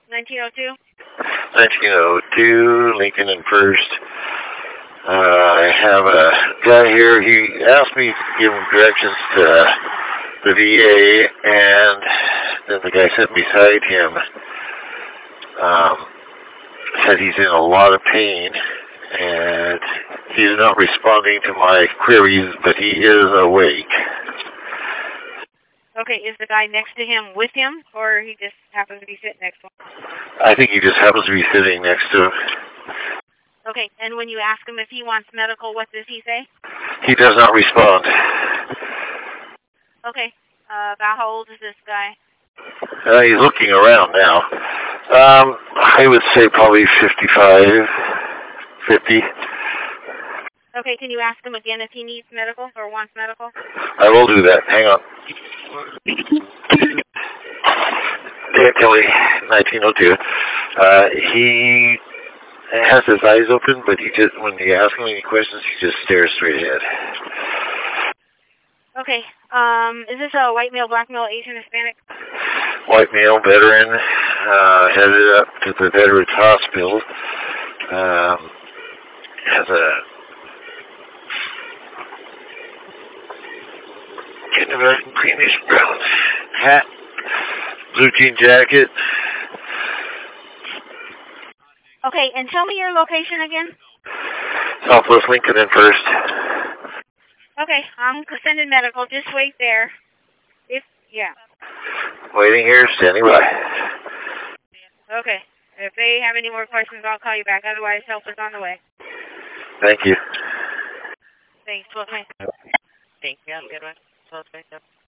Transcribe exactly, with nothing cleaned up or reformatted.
nineteen oh two? nineteen oh two, Lincoln and First. Uh, I have a guy here. He asked me to give him directions to the V A, and then the guy sitting beside him um, said he's in a lot of pain, and he's not responding to my queries, but he is awake. Okay, is the guy next to him with him, or he just happens to be sitting next to him? I think he just happens to be sitting next to him. Okay, and when you ask him if he wants medical, what does he say? He does not respond. Okay, uh, about how old is this guy? Uh, he's looking around now. Um, I would say probably fifty-five, fifty. Okay, can you ask him again if he needs medical or wants medical? I will do that. Hang on. Dan Kelly, nineteen oh two. Uh, he has his eyes open, but he just, when you ask him any questions, he just stares straight ahead. Okay, um, is this a white male, black male, Asian, Hispanic? White male, veteran, uh, headed up to the Veterans Hospital. Um, has a kindergarten greenish brown hat, blue jean jacket. Okay, and tell me your location again. Southwest Lincoln and First. Okay, I'm sending medical. Just wait there. If yeah. Waiting here, standing by. Okay. If they have any more questions, I'll call you back. Otherwise, help is on the way. Thank you. Thanks. Well, Thank you. Have a good one.